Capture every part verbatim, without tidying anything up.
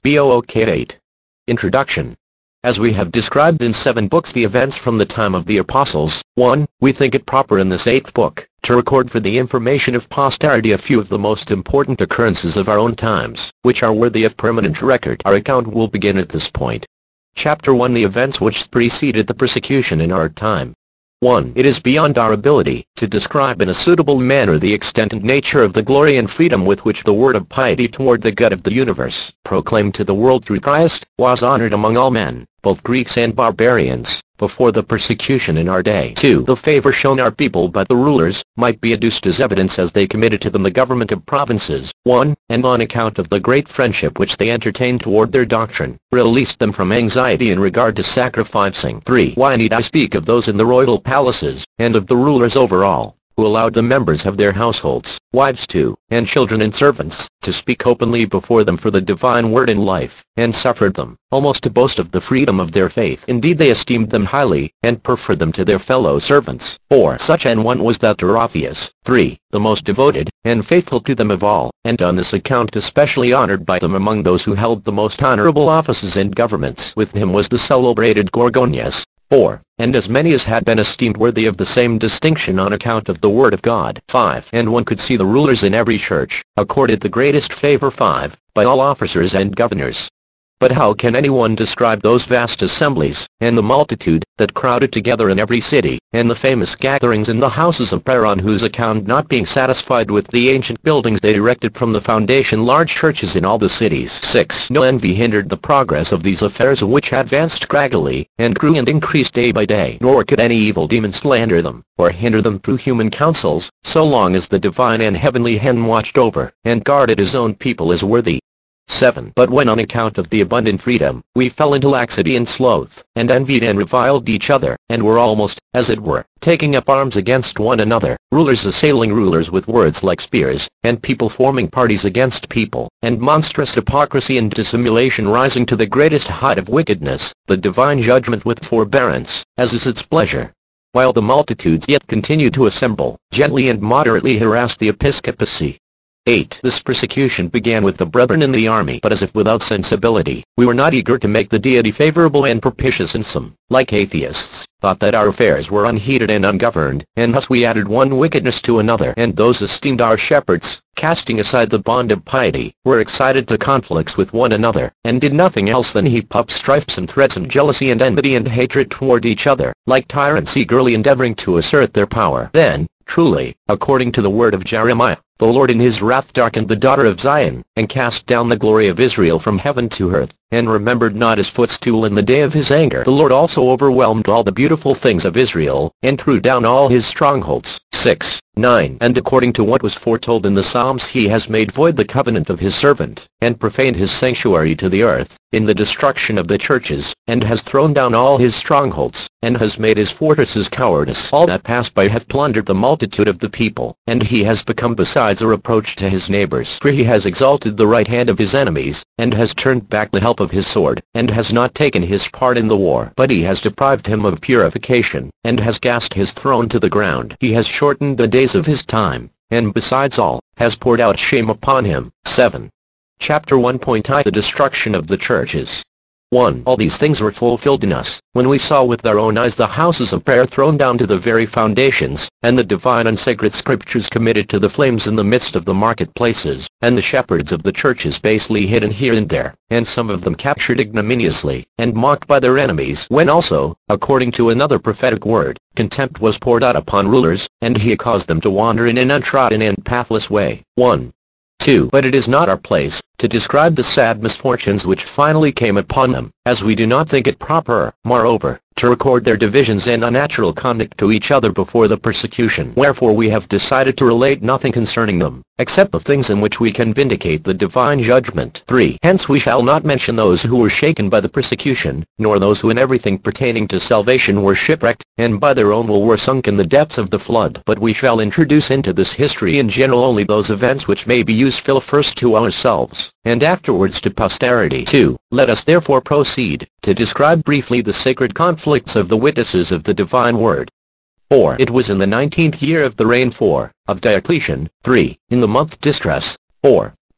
Book eight. Introduction. As we have described in seven books the events from the time of the apostles, one, we think it proper in this eighth book, to record for the information of posterity a few of the most important occurrences of our own times, which are worthy of permanent record. Our account will begin at this point. Chapter one. The events which preceded the persecution in our time. one. It is beyond our ability to describe in a suitable manner the extent and nature of the glory and freedom with which the word of piety toward the God of the universe, proclaimed to the world through Christ, was honored among all men, both Greeks and barbarians, before the persecution in our day. two. The favor shown our people by the rulers might be adduced as evidence as they committed to them the government of provinces, one, and on account of the great friendship which they entertained toward their doctrine, released them from anxiety in regard to sacrificing. three. Why need I speak of those in the royal palaces, and of the rulers over all, who allowed the members of their households, wives too, and children and servants, to speak openly before them for the divine word in life, and suffered them, almost to boast of the freedom of their faith. Indeed they esteemed them highly, and preferred them to their fellow servants. four. Such an one was that Dorotheus, three, the most devoted, and faithful to them of all, and on this account especially honored by them among those who held the most honorable offices and governments. With him was the celebrated Gorgonius. four. And as many as had been esteemed worthy of the same distinction on account of the word of God. five. And one could see the rulers in every church, accorded the greatest favor. five. By all officers and governors. But how can anyone describe those vast assemblies, and the multitude, that crowded together in every city, and the famous gatherings in the houses of prayer, on whose account, not being satisfied with the ancient buildings, they erected from the foundation large churches in all the cities. six. No envy hindered the progress of these affairs, which advanced gradually, and grew and increased day by day. Nor could any evil demon slander them, or hinder them through human counsels, so long as the divine and heavenly Hen watched over, and guarded his own people as worthy. seven. But when on account of the abundant freedom, we fell into laxity and sloth, and envied and reviled each other, and were almost, as it were, taking up arms against one another, rulers assailing rulers with words like spears, and people forming parties against people, and monstrous hypocrisy and dissimulation rising to the greatest height of wickedness, the divine judgment with forbearance, as is its pleasure, while the multitudes yet continued to assemble, gently and moderately harassed the episcopacy. eight. This persecution began with the brethren in the army, but as if without sensibility. We were not eager to make the deity favorable and propitious, and some, like atheists, thought that our affairs were unheeded and ungoverned, and thus we added one wickedness to another. And those esteemed our shepherds, casting aside the bond of piety, were excited to conflicts with one another, and did nothing else than heap up strifes and threats and jealousy and enmity and hatred toward each other, like tyrants eagerly endeavoring to assert their power. Then, truly, according to the word of Jeremiah, the Lord in his wrath darkened the daughter of Zion, and cast down the glory of Israel from heaven to earth, and remembered not his footstool in the day of his anger. The Lord also overwhelmed all the beautiful things of Israel, and threw down all his strongholds. six. nine. And according to what was foretold in the Psalms, he has made void the covenant of his servant, and profaned his sanctuary to the earth, in the destruction of the churches, and has thrown down all his strongholds, and has made his fortresses cowardice. All that passed by have plundered the multitude of the people, and he has become besides a reproach to his neighbors. For he has exalted the right hand of his enemies, and has turned back the help of his sword, and has not taken his part in the war. But he has deprived him of purification, and has cast his throne to the ground. He has shortened the days of his time, and besides all, has poured out shame upon him. seven. Chapter one. I. The destruction of the churches. one. All these things were fulfilled in us, when we saw with our own eyes the houses of prayer thrown down to the very foundations, and the divine and sacred scriptures committed to the flames in the midst of the marketplaces, and the shepherds of the churches basely hidden here and there, and some of them captured ignominiously, and mocked by their enemies. When also, according to another prophetic word, contempt was poured out upon rulers, and he caused them to wander in an untrodden and pathless way. one. two. But it is not our place to describe the sad misfortunes which finally came upon them, as we do not think it proper, moreover, to record their divisions and unnatural conduct to each other before the persecution. Wherefore we have decided to relate nothing concerning them, except the things in which we can vindicate the divine judgment. three. Hence we shall not mention those who were shaken by the persecution, nor those who in everything pertaining to salvation were shipwrecked, and by their own will were sunk in the depths of the flood. But we shall introduce into this history in general only those events which may be useful first to ourselves, and afterwards to posterity. two. Let us therefore proceed to describe briefly the sacred conflicts of the witnesses of the divine word. four. It was in the nineteenth year of the reign four, of Diocletian, three. In the month distress, four.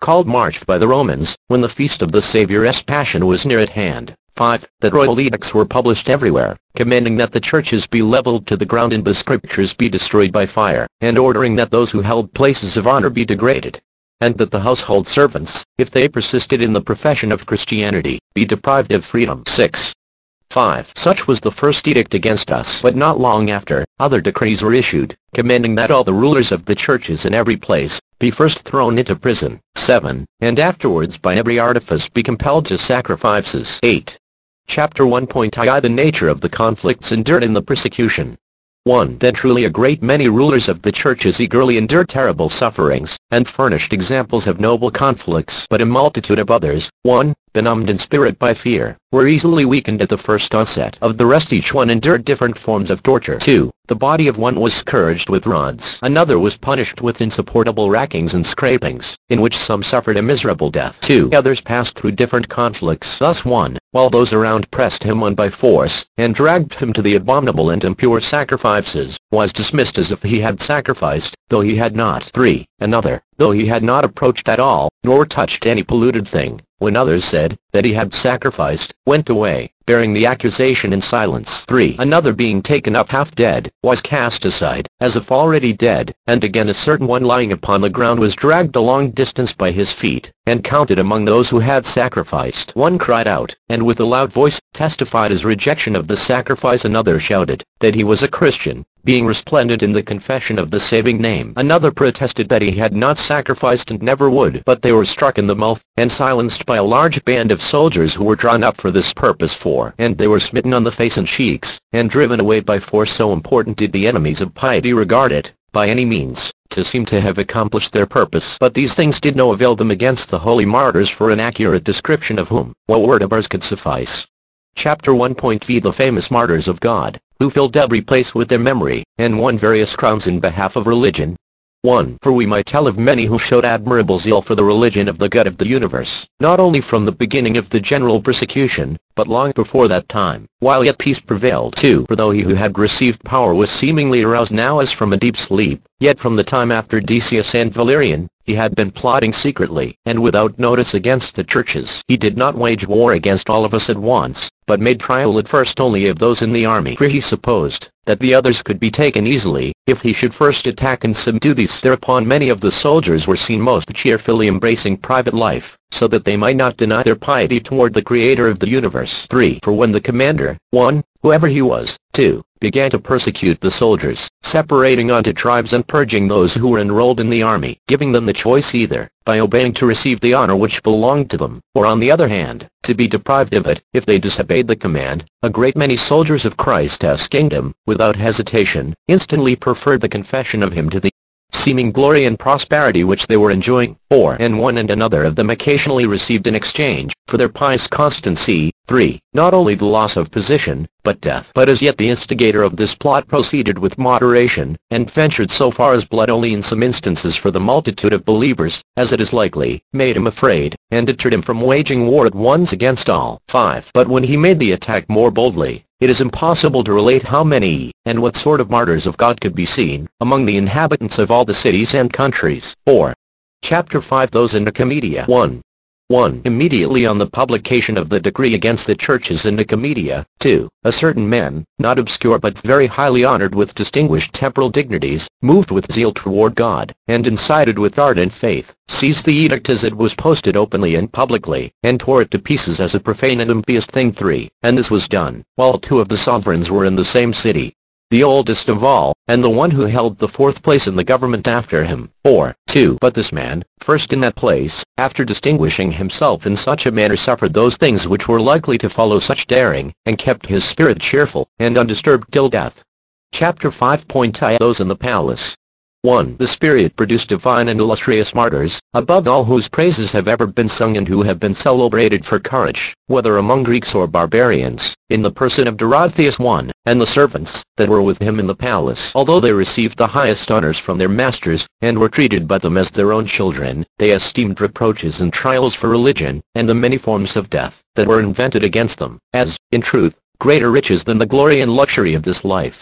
called March by the Romans, when the feast of the Saviour's Passion was near at hand. five. That royal edicts were published everywhere, commanding that the churches be leveled to the ground and the scriptures be destroyed by fire, and ordering that those who held places of honor be degraded, and that the household servants, if they persisted in the profession of Christianity, be deprived of freedom. six. five. Such was the first edict against us. But not long after, other decrees were issued, commanding that all the rulers of the churches in every place be first thrown into prison. seven. And afterwards by every artifice be compelled to sacrifices. eight. Chapter one. I. The nature of the conflicts endured in the persecution. one. Then truly a great many rulers of the churches eagerly endured terrible sufferings, and furnished examples of noble conflicts. But a multitude of others, one. Benumbed in spirit by fear, were easily weakened at the first onset of the rest. Each one endured different forms of torture. two. The body of one was scourged with rods. Another was punished with insupportable rackings and scrapings, in which some suffered a miserable death. two. Others passed through different conflicts. Thus one, while those around pressed him on by force, and dragged him to the abominable and impure sacrifices, was dismissed as if he had sacrificed, though he had not. three. Another, though he had not approached at all, nor touched any polluted thing, when others said that he had sacrificed, went away, bearing the accusation in silence. three. Another being taken up half dead, was cast aside, as if already dead, and again a certain one lying upon the ground was dragged a long distance by his feet, and counted among those who had sacrificed. One cried out, and with a loud voice, testified his rejection of the sacrifice. Another shouted, that he was a Christian, being resplendent in the confession of the saving name. Another protested that he had not sacrificed and never would. But they were struck in the mouth, and silenced by a large band of soldiers who were drawn up for this purpose. four. And they were smitten on the face and cheeks, and driven away by force. So important did the enemies of piety regard it, by any means, to seem to have accomplished their purpose. But these things did no avail them against the holy martyrs, for an accurate description of whom, what word of ours could suffice? Chapter one. V. The famous martyrs of God, who filled every place with their memory, and won various crowns in behalf of religion. one. For we might tell of many who showed admirable zeal for the religion of the God of the universe, not only from the beginning of the general persecution, but long before that time, while yet peace prevailed. two. For though he who had received power was seemingly aroused now as from a deep sleep, yet from the time after Decius and Valerian, he had been plotting secretly, and without notice against the churches. He did not wage war against all of us at once, but made trial at first only of those in the army, for he supposed that the others could be taken easily, if he should first attack and subdue these. Thereupon many of the soldiers were seen most cheerfully embracing private life, so that they might not deny their piety toward the Creator of the universe. three. For when the commander, one, whoever he was, two, began to persecute the soldiers, separating onto tribes and purging those who were enrolled in the army, giving them the choice either, by obeying to receive the honor which belonged to them, or on the other hand, to be deprived of it, if they disobeyed the command, a great many soldiers of Christ's kingdom, without hesitation, instantly preferred the confession of him to the seeming glory and prosperity which they were enjoying. four. And one and another of them occasionally received in exchange, for their pious constancy, three. Not only the loss of position, but death. But as yet the instigator of this plot proceeded with moderation, and ventured so far as blood only in some instances, for the multitude of believers, as it is likely, made him afraid, and deterred him from waging war at once against all. five. But when he made the attack more boldly, it is impossible to relate how many, and what sort of martyrs of God could be seen, among the inhabitants of all the cities and countries. four. Chapter five. Those in Nicomedia. one. one. Immediately on the publication of the decree against the churches in Nicomedia, two. A certain man, not obscure but very highly honored with distinguished temporal dignities, moved with zeal toward God, and incited with ardent faith, seized the edict as it was posted openly and publicly, and tore it to pieces as a profane and impious thing. three. And this was done, while two of the sovereigns were in the same city, the oldest of all, and the one who held the fourth place in the government after him. four. two. But this man, first in that place, after distinguishing himself in such a manner, suffered those things which were likely to follow such daring, and kept his spirit cheerful and undisturbed till death. Chapter five. I. Those in the palace. one. The Spirit produced divine and illustrious martyrs, above all whose praises have ever been sung and who have been celebrated for courage, whether among Greeks or barbarians, in the person of Dorotheus. one. And the servants that were with him in the palace, although they received the highest honors from their masters, and were treated by them as their own children, they esteemed reproaches and trials for religion, and the many forms of death that were invented against them, as, in truth, greater riches than the glory and luxury of this life.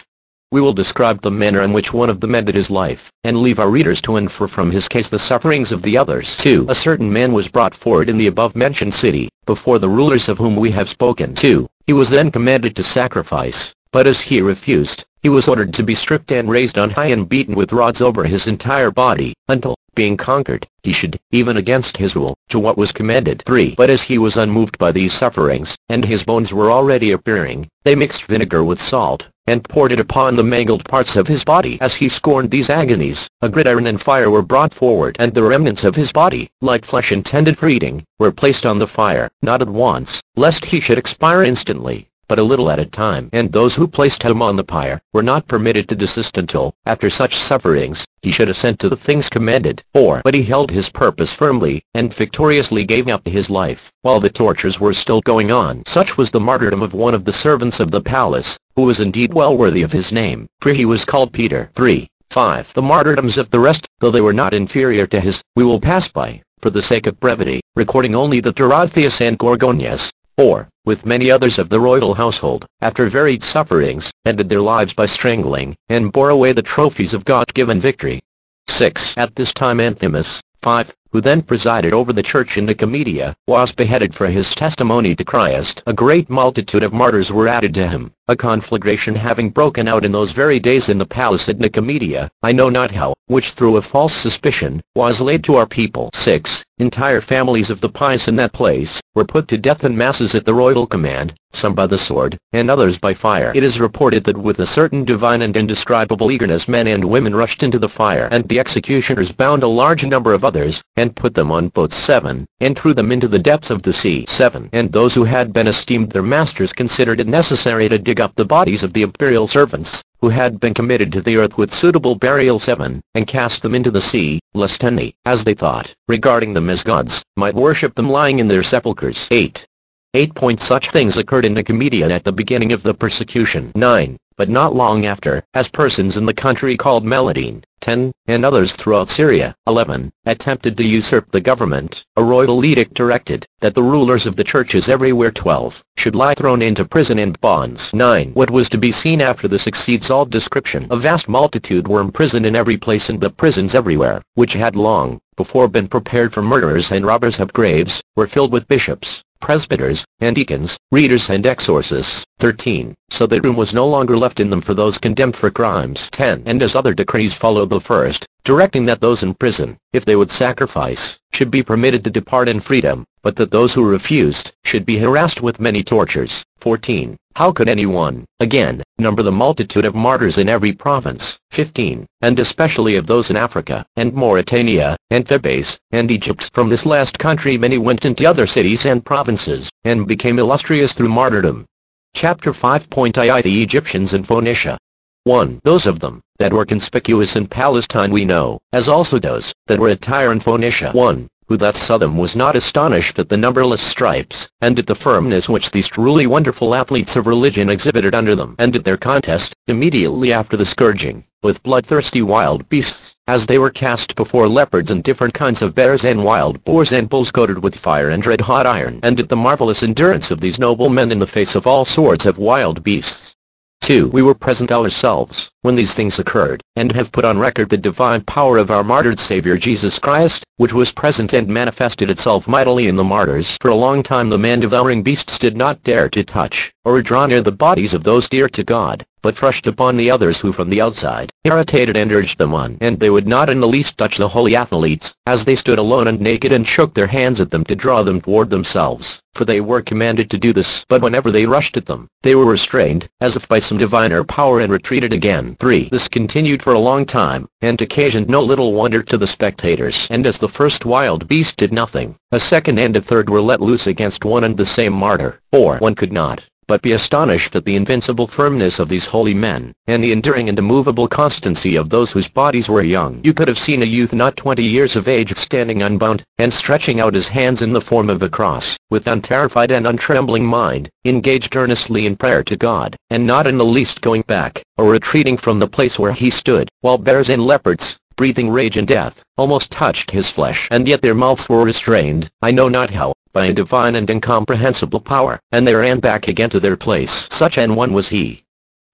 we will describe the manner in which one of them ended his life, and leave our readers to infer from his case the sufferings of the others. two. A certain man was brought forward in the above-mentioned city, before the rulers of whom we have spoken. two. He was then commanded to sacrifice, but as he refused, he was ordered to be stripped and raised on high and beaten with rods over his entire body, until, being conquered, he should, even against his will, do what was commanded. three. But as he was unmoved by these sufferings, and his bones were already appearing, they mixed vinegar with salt, and poured it upon the mangled parts of his body. As he scorned these agonies, a gridiron and fire were brought forward, and the remnants of his body, like flesh intended for eating, were placed on the fire, not at once, lest he should expire instantly, but a little at a time. And those who placed him on the pyre were not permitted to desist until, after such sufferings, he should assent to the things commanded. four. But he held his purpose firmly, and victoriously gave up his life, while the tortures were still going on. Such was the martyrdom of one of the servants of the palace, who was indeed well worthy of his name, for he was called Peter. three. five. The martyrdoms of the rest, though they were not inferior to his, we will pass by, for the sake of brevity, recording only the Dorotheus and Gorgonius. four. With many others of the royal household, after varied sufferings, ended their lives by strangling, and bore away the trophies of God-given victory. six. At this time Anthimus, five, who then presided over the church in Nicomedia, was beheaded for his testimony to Christ. A great multitude of martyrs were added to him, a conflagration having broken out in those very days in the palace at Nicomedia, I know not how, which through a false suspicion, was laid to our people. six. Entire families of the pious in that place were put to death in masses at the royal command, some by the sword, and others by fire. It is reported that with a certain divine and indescribable eagerness men and women rushed into the fire, and the executioners bound a large number of others, and put them on boats. seven. And threw them into the depths of the sea. seven. And those who had been esteemed their masters considered it necessary to dig up the bodies of the imperial servants, who had been committed to the earth with suitable burial. seven. And cast them into the sea, lest any, as they thought, regarding them as gods, might worship them lying in their sepulchres. eight. eight. Such things occurred in Nicomedia at the beginning of the persecution. nine. But not long after, as persons in the country called Meladine, ten, and others throughout Syria, eleven, attempted to usurp the government, a royal edict directed that the rulers of the churches everywhere, twelve, should lie thrown into prison and bonds. nine. What was to be seen after this exceeds all description. A vast multitude were imprisoned in every place, and the prisons everywhere, which had long before been prepared for murderers and robbers of graves, were filled with bishops, presbyters, and deacons, readers and exorcists. thirteen. So that room was no longer left in them for those condemned for crimes. ten. And as other decrees followed the first, directing that those in prison, if they would sacrifice, should be permitted to depart in freedom, but that those who refused, should be harassed with many tortures. fourteen. How could anyone, again, number the multitude of martyrs in every province? fifteen. And especially of those in Africa, and Mauritania, and Thebes, and Egypt. From this last country many went into other cities and provinces, and became illustrious through martyrdom. Chapter five. I. The Egyptians in Phoenicia. one. Those of them that were conspicuous in Palestine we know, as also those that were at Tyre and Phoenicia. one. Who that saw them was not astonished at the numberless stripes, and at the firmness which these truly wonderful athletes of religion exhibited under them, and at their contest, immediately after the scourging, with bloodthirsty wild beasts, as they were cast before leopards and different kinds of bears and wild boars and bulls coated with fire and red-hot iron, and at the marvelous endurance of these noble men in the face of all sorts of wild beasts. two. We were present ourselves, when these things occurred, and have put on record the divine power of our martyred Savior Jesus Christ, which was present and manifested itself mightily in the martyrs. For a long time the man-devouring beasts did not dare to touch, or draw near the bodies of those dear to God, but rushed upon the others who from the outside, irritated and urged them on. And they would not in the least touch the holy athletes, as they stood alone and naked and shook their hands at them to draw them toward themselves, for they were commanded to do this. But whenever they rushed at them, they were restrained, as if by some diviner power, and retreated again. three. This continued for a long time, and occasioned no little wonder to the spectators. And as the first wild beast did nothing, a second and a third were let loose against one and the same martyr. four. One could not but be astonished at the invincible firmness of these holy men, and the enduring and immovable constancy of those whose bodies were young. You could have seen a youth not twenty years of age standing unbound, and stretching out his hands in the form of a cross, with unterrified and untrembling mind, engaged earnestly in prayer to God, and not in the least going back, or retreating from the place where he stood, while bears and leopards, breathing rage and death, almost touched his flesh, and yet their mouths were restrained, I know not how, by a divine and incomprehensible power, and they ran back again to their place. Such an one was he.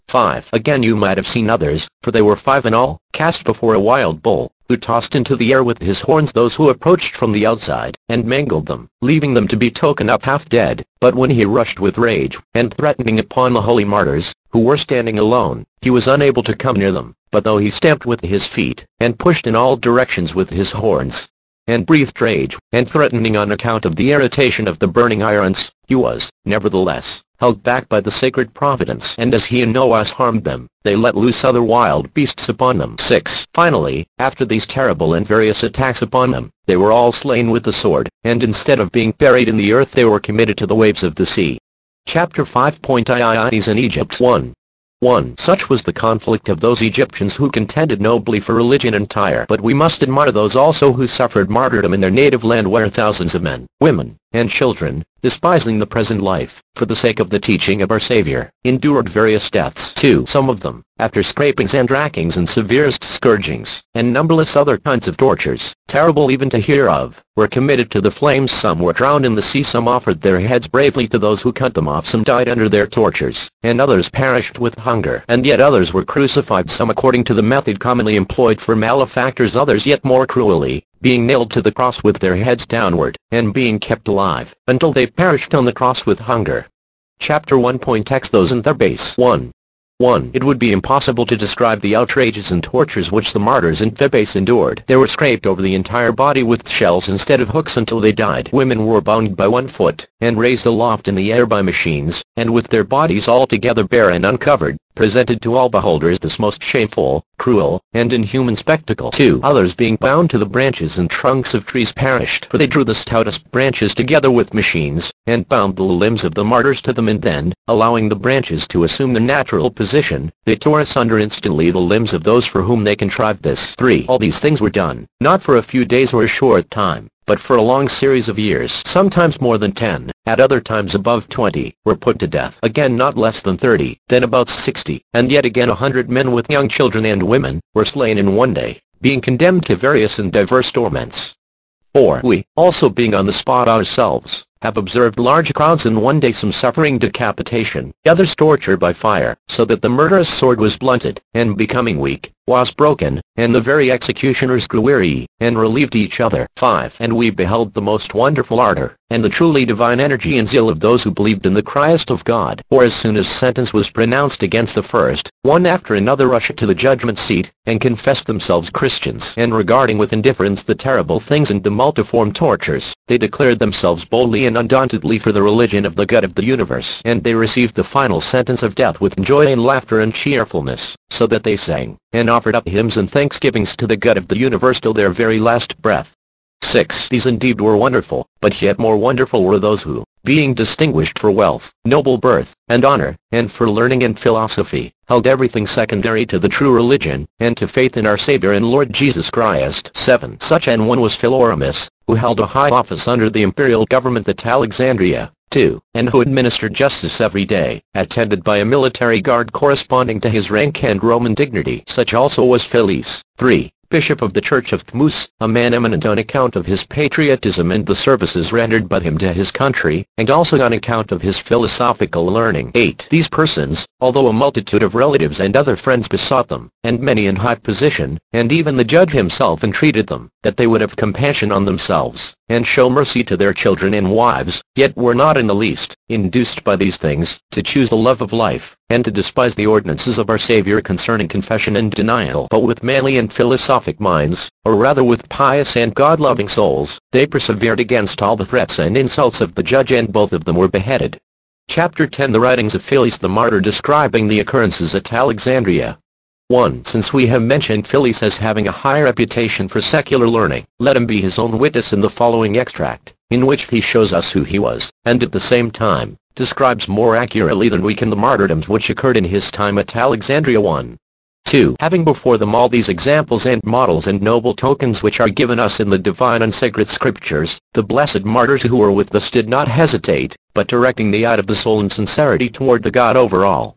five. Again you might have seen others, for they were five in all, cast before a wild bull, who tossed into the air with his horns those who approached from the outside, and mangled them, leaving them to be taken up half dead. But when he rushed with rage, and threatening upon the holy martyrs, who were standing alone, he was unable to come near them, but though he stamped with his feet, and pushed in all directions with his horns, and breathed rage, and threatening on account of the irritation of the burning irons, he was, nevertheless, held back by the sacred providence, and as he in no wise harmed them, they let loose other wild beasts upon them. six. Finally, after these terrible and various attacks upon them, they were all slain with the sword, and instead of being buried in the earth they were committed to the waves of the sea. Chapter five. Ionies in Egypt. one. one. Such was the conflict of those Egyptians who contended nobly for religion and Tyre. But we must admire those also who suffered martyrdom in their native land, where thousands of men, women, and children, despising the present life, for the sake of the teaching of our Savior, endured various deaths. two. Some of them, after scrapings and rackings and severest scourgings, and numberless other kinds of tortures, terrible even to hear of, were committed to the flames. Some were drowned in the sea, some offered their heads bravely to those who cut them off, some died under their tortures, and others perished with hunger. And yet others were crucified, some according to the method commonly employed for malefactors, others yet more cruelly, being nailed to the cross with their heads downward, and being kept alive, until they perished on the cross with hunger. Chapter one. Text those in their base. one. one. It would be impossible to describe the outrages and tortures which the martyrs in Thebes endured. They were scraped over the entire body with shells instead of hooks until they died. Women were bound by one foot, and raised aloft in the air by machines, and with their bodies altogether bare and uncovered, presented to all beholders this most shameful, cruel, and inhuman spectacle. two. Others being bound to the branches and trunks of trees perished, for they drew the stoutest branches together with machines, and bound the limbs of the martyrs to them, and then, allowing the branches to assume the natural position, they tore asunder instantly the limbs of those for whom they contrived this. three. All these things were done, not for a few days or a short time, but for a long series of years, sometimes more than ten, at other times above twenty, were put to death. Again not less than thirty, then about sixty, and yet again a hundred men with young children and women, were slain in one day, being condemned to various and diverse torments. four. We, also being on the spot ourselves, have observed large crowds in one day, some suffering decapitation, others tortured by fire, so that the murderous sword was blunted, and becoming weak, was broken, and the very executioners grew weary, and relieved each other. five. And we beheld the most wonderful ardor, and the truly divine energy and zeal of those who believed in the Christ of God. For as soon as sentence was pronounced against the first, one after another rushed to the judgment seat, and confessed themselves Christians. And regarding with indifference the terrible things and the multiform tortures, they declared themselves boldly and undauntedly for the religion of the God of the universe. And they received the final sentence of death with joy and laughter and cheerfulness, so that they sang, and offered up hymns and thanksgivings to the God of the universe till their very last breath. six. These indeed were wonderful, but yet more wonderful were those who, being distinguished for wealth, noble birth, and honor, and for learning and philosophy, held everything secondary to the true religion, and to faith in our Savior and Lord Jesus Christ. seven. Such an one was Philoramus, who held a high office under the imperial government at Alexandria. two. And who administered justice every day, attended by a military guard corresponding to his rank and Roman dignity. Such also was Philes. three. Bishop of the Church of Thmus, a man eminent on account of his patriotism and the services rendered by him to his country, and also on account of his philosophical learning. eight. These persons, although a multitude of relatives and other friends besought them, and many in high position, and even the judge himself entreated them, that they would have compassion on themselves, and show mercy to their children and wives, yet were not in the least induced by these things to choose the love of life, and to despise the ordinances of our Savior concerning confession and denial. But with manly and philosophic minds, or rather with pious and God-loving souls, they persevered against all the threats and insults of the judge, and both of them were beheaded. Chapter ten. The writings of Philes the martyr, describing the occurrences at Alexandria. one. Since we have mentioned Philes as having a high reputation for secular learning, let him be his own witness in the following extract, in which he shows us who he was, and at the same time, describes more accurately than we can the martyrdoms which occurred in his time at Alexandria. one. two. Having before them all these examples and models and noble tokens which are given us in the divine and sacred scriptures, the blessed martyrs who were with us did not hesitate, but directing the eye of the soul in sincerity toward the God over all,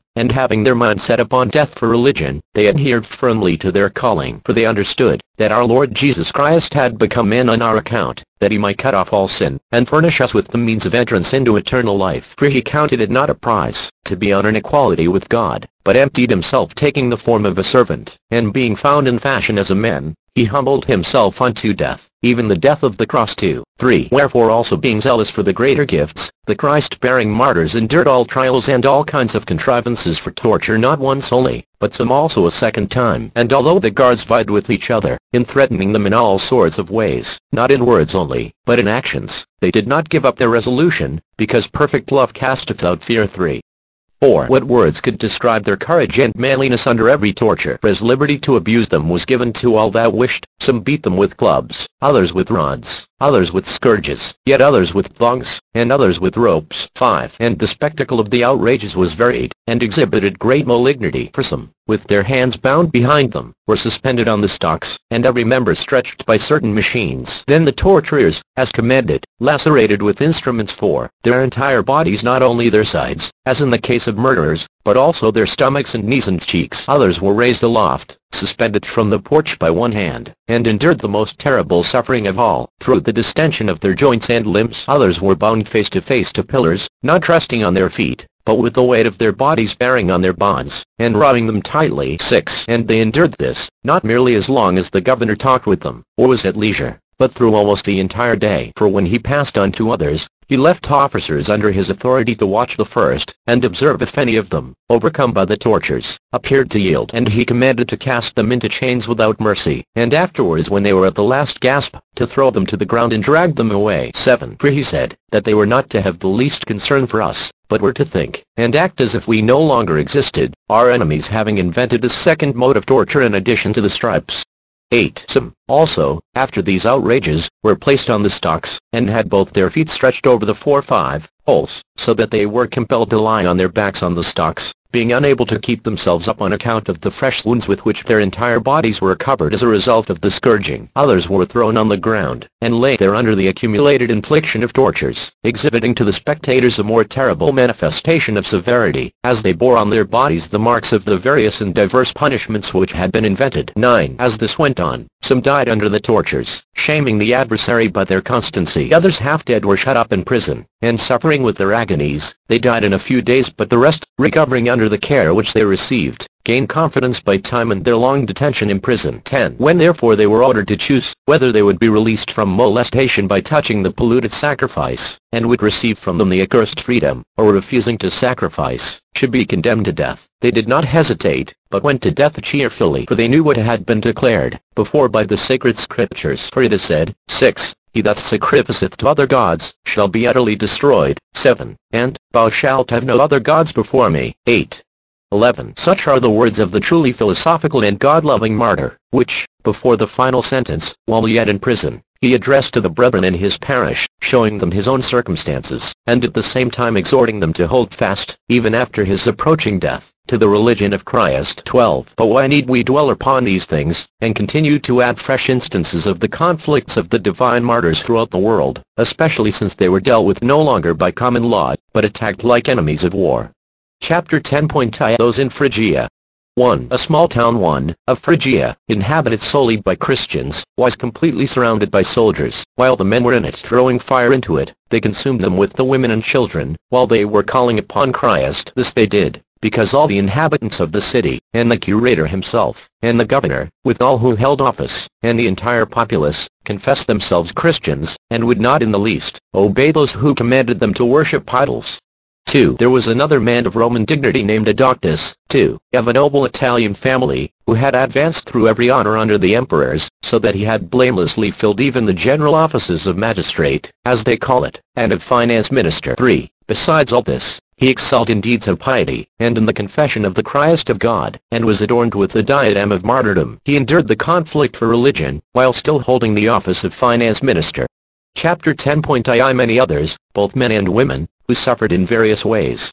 and having their mind set upon death for religion, they adhered firmly to their calling. For they understood that our Lord Jesus Christ had become man on our account, that he might cut off all sin, and furnish us with the means of entrance into eternal life. For he counted it not a prize, to be on an equality with God, but emptied himself, taking the form of a servant, and being found in fashion as a man, he humbled himself unto death, even the death of the cross. two. three. Wherefore also being zealous for the greater gifts, the Christ-bearing martyrs endured all trials and all kinds of contrivances for torture, not once only, but some also a second time. And although the guards vied with each other, in threatening them in all sorts of ways, not in words only, but in actions, they did not give up their resolution, because perfect love casteth out fear. three. four. What words could describe their courage and manliness under every torture? As liberty to abuse them was given to all that wished. Some beat them with clubs, others with rods, others with scourges, yet others with thongs, and others with ropes. five. And the spectacle of the outrages was varied, and exhibited great malignity. For some, with their hands bound behind them, were suspended on the stocks, and every member stretched by certain machines. Then the torturers, as commanded, lacerated with instruments for their entire bodies, not only their sides, as in the case of murderers, but also their stomachs and knees and cheeks. Others were raised aloft, suspended from the porch by one hand, and endured the most terrible suffering of all, through the distension of their joints and limbs. Others were bound face to face to pillars, not resting on their feet, but with the weight of their bodies bearing on their bonds, and routing them tightly. six. And they endured this, not merely as long as the governor talked with them, or was at leisure, but through almost the entire day. For when he passed on to others, he left officers under his authority to watch the first, and observe if any of them, overcome by the tortures, appeared to yield. And he commanded to cast them into chains without mercy, and afterwards, when they were at the last gasp, to throw them to the ground and drag them away. seven. For he said, that they were not to have the least concern for us, but were to think, and act as if we no longer existed, our enemies having invented a second mode of torture in addition to the stripes. eight. Some, also, after these outrages, were placed on the stocks, and had both their feet stretched over the four five holes, so that they were compelled to lie on their backs on the stocks, being unable to keep themselves up on account of the fresh wounds with which their entire bodies were covered as a result of the scourging. Others were thrown on the ground, and lay there under the accumulated infliction of tortures, exhibiting to the spectators a more terrible manifestation of severity, as they bore on their bodies the marks of the various and diverse punishments which had been invented. nine. As this went on, some died under the tortures, shaming the adversary by their constancy. Others half dead were shut up in prison, and suffering with their agonies, they died in a few days. But the rest, recovering under the care which they received, gained confidence by time and their long detention in prison. ten. When therefore they were ordered to choose whether they would be released from molestation by touching the polluted sacrifice, and would receive from them the accursed freedom, or refusing to sacrifice, should be condemned to death, they did not hesitate, but went to death cheerfully. For they knew what had been declared before by the sacred scriptures. For it is said, six. He that sacrificeth to other gods, shall be utterly destroyed. seven. And, thou shalt have no other gods before me. eight. eleven. Such are the words of the truly philosophical and God-loving martyr, which, before the final sentence, while yet in prison, he addressed to the brethren in his parish, showing them his own circumstances, and at the same time exhorting them to hold fast, even after his approaching death, to the religion of Christ. twelve. But why need we dwell upon these things, and continue to add fresh instances of the conflicts of the divine martyrs throughout the world, especially since they were dealt with no longer by common law, but attacked like enemies of war? Chapter ten. Those in Phrygia. one. A small town one, of Phrygia, inhabited solely by Christians, was completely surrounded by soldiers. While the men were in it throwing fire into it, they consumed them with the women and children, while they were calling upon Christ. This they did, because all the inhabitants of the city, and the curator himself, and the governor, with all who held office, and the entire populace, confessed themselves Christians, and would not in the least obey those who commanded them to worship idols. two. There was another man of Roman dignity named Adoctus, two, of a noble Italian family, who had advanced through every honor under the emperors, so that he had blamelessly filled even the general offices of magistrate, as they call it, and of finance minister. three. Besides all this, he excelled in deeds of piety, and in the confession of the Christ of God, and was adorned with the diadem of martyrdom. He endured the conflict for religion, while still holding the office of finance minister. Chapter ten. I. Many others, both men and women, who suffered in various ways.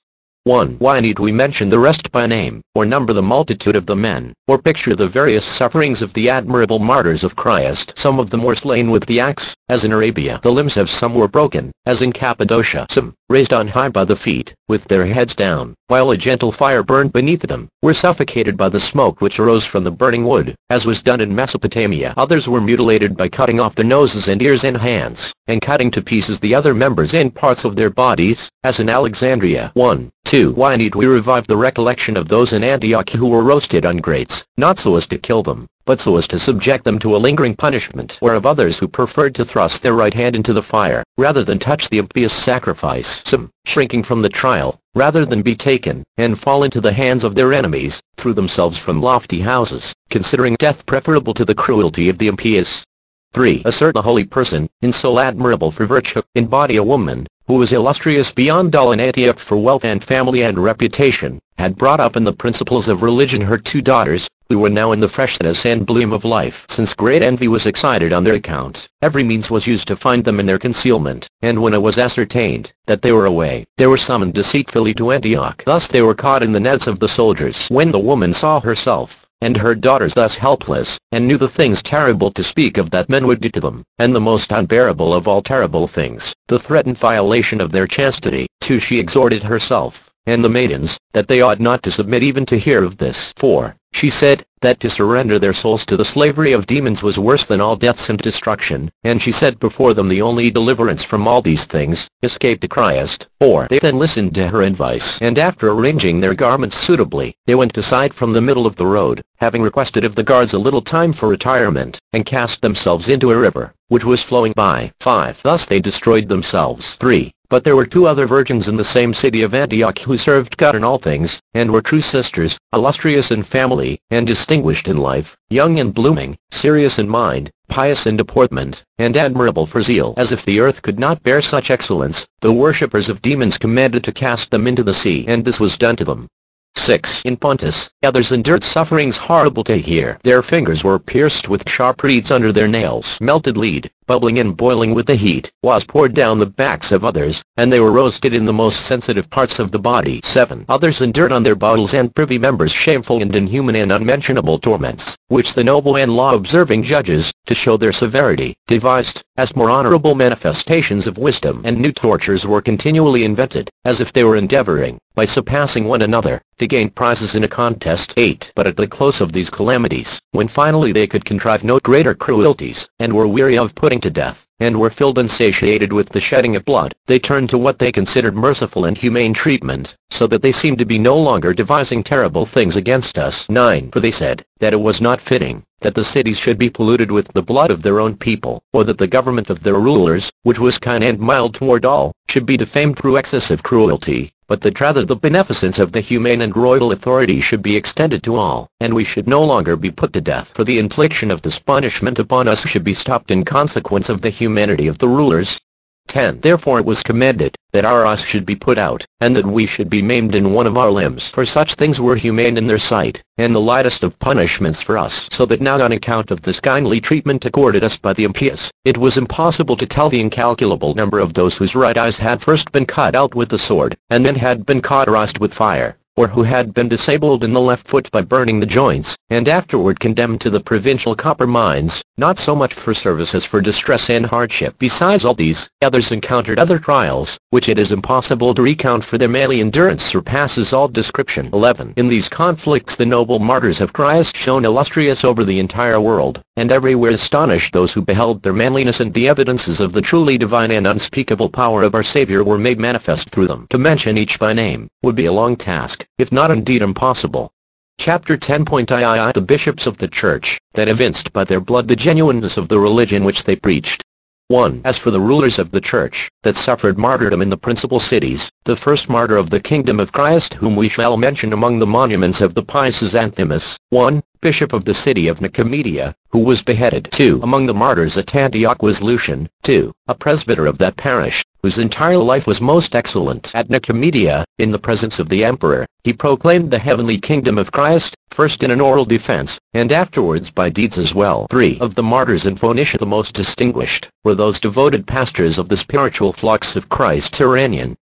one. Why need we mention the rest by name, or number the multitude of the men, or picture the various sufferings of the admirable martyrs of Christ? Some of them were slain with the axe, as in Arabia. The limbs of some were broken, as in Cappadocia. Some, raised on high by the feet, with their heads down, while a gentle fire burned beneath them, were suffocated by the smoke which arose from the burning wood, as was done in Mesopotamia. Others were mutilated by cutting off their noses and ears and hands, and cutting to pieces the other members and parts of their bodies, as in Alexandria. one. two. Why need we revive the recollection of those in Antioch who were roasted on grates, not so as to kill them, but so as to subject them to a lingering punishment, or of others who preferred to thrust their right hand into the fire, rather than touch the impious sacrifice? Some, shrinking from the trial, rather than be taken, and fall into the hands of their enemies, threw themselves from lofty houses, considering death preferable to the cruelty of the impious. three. A certain holy person, in soul admirable for virtue, in body a woman, who was illustrious beyond all in Antioch for wealth and family and reputation, had brought up in the principles of religion her two daughters, who were now in the freshness and bloom of life. Since great envy was excited on their account, every means was used to find them in their concealment, and when it was ascertained that they were away, they were summoned deceitfully to Antioch. Thus they were caught in the nets of the soldiers. When the woman saw herself and her daughters thus helpless, and knew the things terrible to speak of that men would do to them, and the most unbearable of all terrible things, the threatened violation of their chastity, too she exhorted herself, and the maidens, that they ought not to submit even to hear of this. four. She said, that to surrender their souls to the slavery of demons was worse than all deaths and destruction, and she set before them the only deliverance from all these things, escape to Christ. four. They then listened to her advice, and after arranging their garments suitably, they went aside from the middle of the road, having requested of the guards a little time for retirement, and cast themselves into a river, which was flowing by. five. Thus they destroyed themselves. three. But there were two other virgins in the same city of Antioch who served God in all things, and were true sisters, illustrious in family, and distinguished in life, young and blooming, serious in mind, pious in deportment, and admirable for zeal. As if the earth could not bear such excellence, the worshippers of demons commanded to cast them into the sea, and this was done to them. six. In Pontus, others endured sufferings horrible to hear. Their fingers were pierced with sharp reeds under their nails. Melted lead, bubbling and boiling with the heat, was poured down the backs of others, and they were roasted in the most sensitive parts of the body. seven. Others endured on their bowels and privy members shameful and inhuman and unmentionable torments, which the noble and law-observing judges, to show their severity, devised, as more honorable manifestations of wisdom. And new tortures were continually invented, as if they were endeavoring, by surpassing one another, to gain prizes in a contest. eight. But at the close of these calamities, when finally they could contrive no greater cruelties, and were weary of putting to death, and were filled and satiated with the shedding of blood, they turned to what they considered merciful and humane treatment, so that they seemed to be no longer devising terrible things against us. nine. For they said, that it was not fitting, that the cities should be polluted with the blood of their own people, or that the government of their rulers, which was kind and mild toward all, should be defamed through excessive cruelty, but that rather the beneficence of the humane and royal authority should be extended to all, and we should no longer be put to death. For the infliction of this punishment upon us should be stopped in consequence of the humanity of the rulers. ten. Therefore it was commanded, that our eyes should be put out, and that we should be maimed in one of our limbs. For such things were humane in their sight, and the lightest of punishments for us. So that now on account of this kindly treatment accorded us by the impious, it was impossible to tell the incalculable number of those whose right eyes had first been cut out with the sword, and then had been cauterized with fire, or who had been disabled in the left foot by burning the joints, and afterward condemned to the provincial copper mines, not so much for service as for distress and hardship. Besides all these, others encountered other trials, which it is impossible to recount, for their manly endurance surpasses all description. eleven. In these conflicts the noble martyrs of Christ shone illustrious over the entire world, and everywhere astonished those who beheld their manliness, and the evidences of the truly divine and unspeakable power of our Savior were made manifest through them. To mention each by name would be a long task, if not indeed impossible. Chapter ten. two. The bishops of the Church, that evinced by their blood the genuineness of the religion which they preached. one. As for the rulers of the Church, that suffered martyrdom in the principal cities, the first martyr of the kingdom of Christ whom we shall mention among the monuments of the pious is Anthimus, one. Bishop of the city of Nicomedia, who was beheaded. two. Among the martyrs at Antioch was Lucian, two. A presbyter of that parish, whose entire life was most excellent. At Nicomedia, in the presence of the emperor, he proclaimed the heavenly kingdom of Christ, first in an oral defense, and afterwards by deeds as well. three. Of the martyrs in Phoenicia the most distinguished were those devoted pastors of the spiritual flocks of Christ. Tyrannian. three.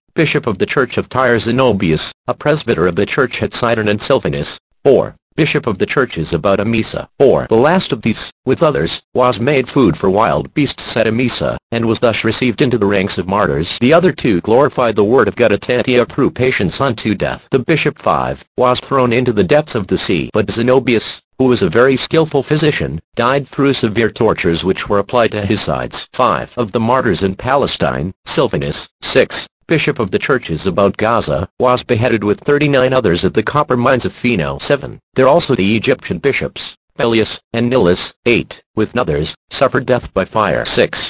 Bishop of the Church of Tyre Zenobius, a presbyter of the church at Sidon, and Sylvanus. four. Bishop of the churches about Emesa. four. The last of these, with others, was made food for wild beasts at Emesa, and was thus received into the ranks of martyrs. The other two glorified the word of God at Antioch through patience unto death. The bishop five was thrown into the depths of the sea, but Zenobius, who was a very skillful physician, died through severe tortures which were applied to his sides. five. Of the martyrs in Palestine, Sylvanus. six. Bishop of the churches about Gaza, was beheaded with thirty-nine others at the copper mines of Pheno. seven. There also the Egyptian bishops, Pelias and Nilus. eight. With others, suffered death by fire. six.